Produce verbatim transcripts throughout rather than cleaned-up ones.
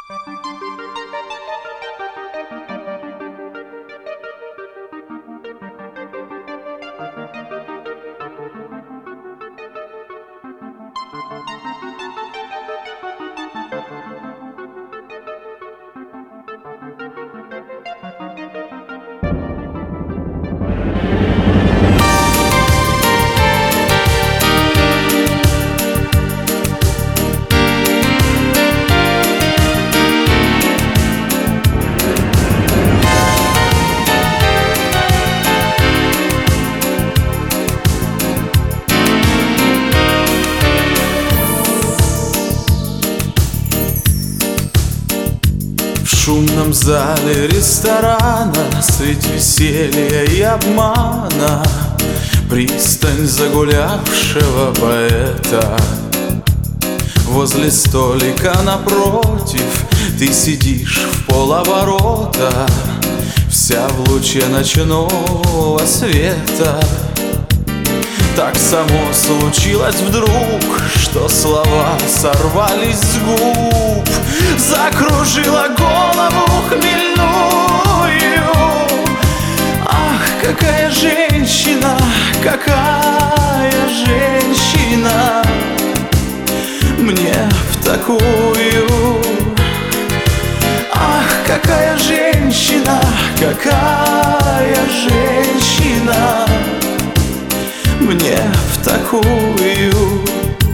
В шумном зале ресторана средь веселья и обмана пристань загулявшего поэта. Возле столика напротив ты сидишь в полоборота, вся в луче ночного света. Так само случилось вдруг, что слова сорвались с губ, закружила голову хмельную. Ах, какая женщина, какая женщина мне в такую. Ах, какая женщина, какая женщина мне в такую.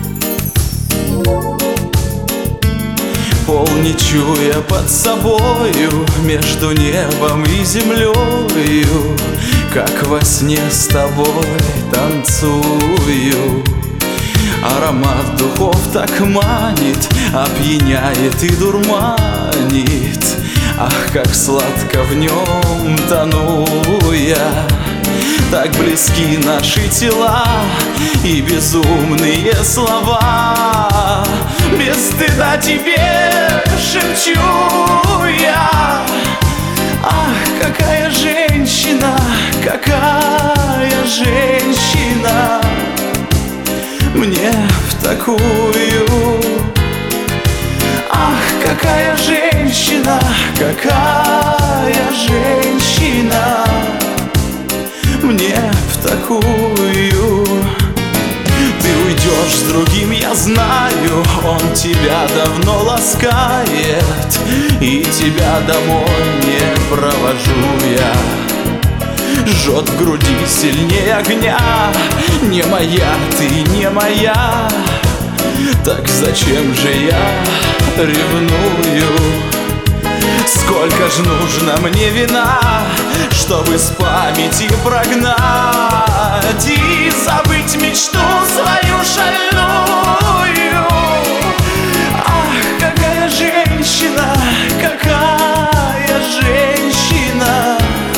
Пол не чуя под собою, между небом и землею, как во сне с тобой танцую. Аромат духов так манит, опьяняет и дурманит. Ах, как сладко в нем тону я. Так близки наши тела и безумные слова. Без стыда тебе шепчу я. Ах, какая женщина, какая женщина мне в такую. Ах, какая женщина, какая женщина мне в такую. Ты уйдешь с другим, я знаю, он тебя давно ласкает, и тебя домой не провожу я. Жжет в груди сильнее огня, не моя ты, не моя. Так зачем же я ревную? Сколько ж нужно мне вина, чтобы с памяти прогнать и забыть мечту свою шальную. Ах, какая женщина, какая женщина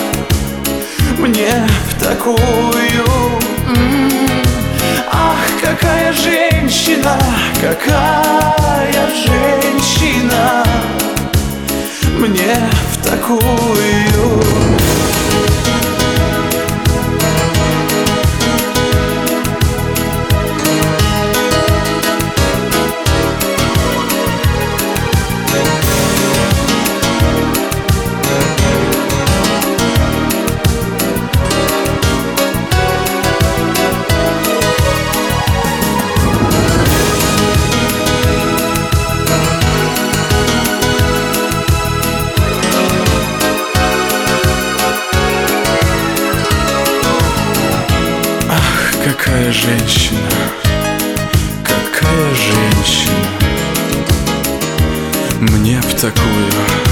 мне в такую. Ах, какая женщина, какая женщина мне в такую. Какая женщина, какая женщина мне в такую.